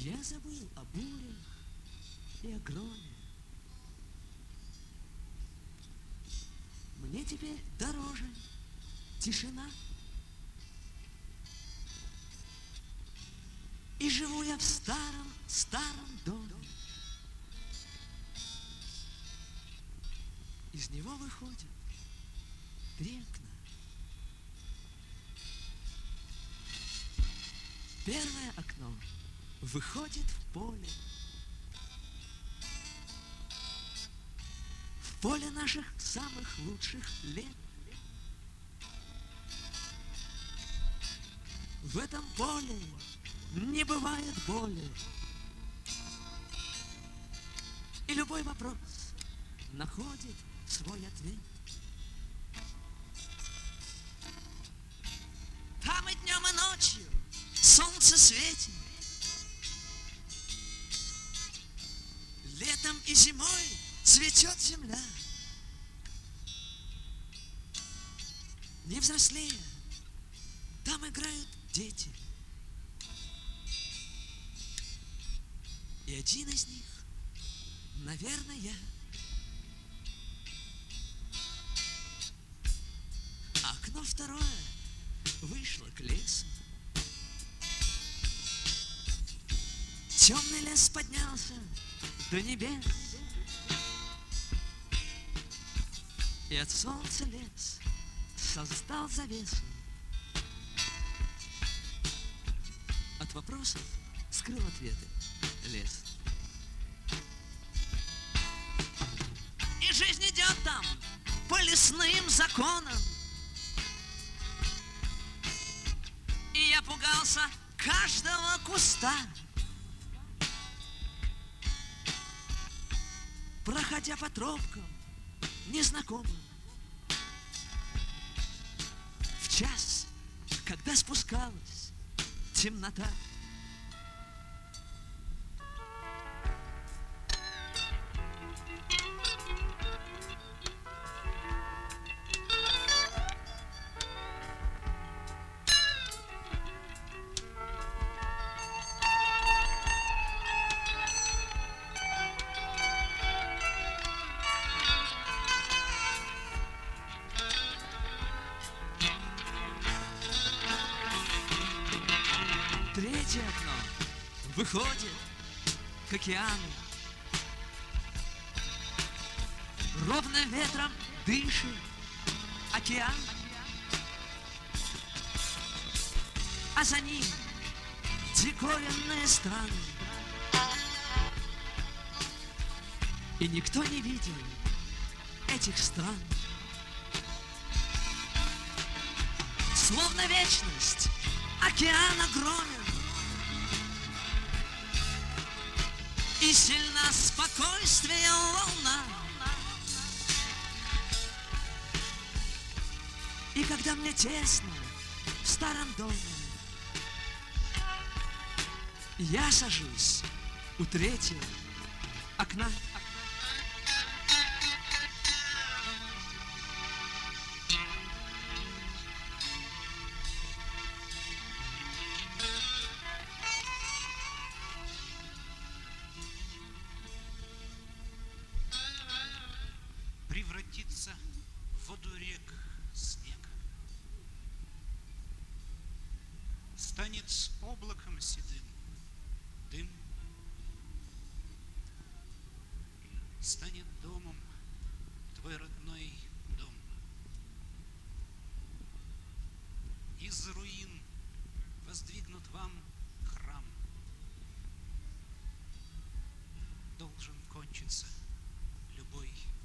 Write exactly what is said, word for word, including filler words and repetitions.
Я забыл о буре и о громе. Мне теперь дороже тишина. И живу я в старом, старом доме. Из него выходят три окна. Первое окно выходит в поле. В поле наших самых лучших лет. В этом поле не бывает боли. И любой вопрос находит свой ответ. Там и днем, и ночью солнце светит. Летом и зимой цветет земля. Не взрослея, там играют дети. И один из них, наверное, я. Окно второе вышло к лесу. Темный лес поднялся до небес. И от солнца лес создал завесу. От вопросов скрыл ответы лес. И жизнь идет там по лесным законам. И я пугался каждого куста. Проходя по тропкам незнакомым. В час, когда спускалась темнота. Третье окно выходит к океану. Ровным ветром дышит океан. А за ним диковинные страны. И никто не видел этих стран. Словно вечность, океан огромен. И сильна спокойствие волна. И когда мне тесно в старом доме, я сажусь у третьего окна. Превратится в воду рек снег, станет с облаком седым дым, станет домом твой родной дом. Из руин воздвигнут вам храм. Должен кончиться любой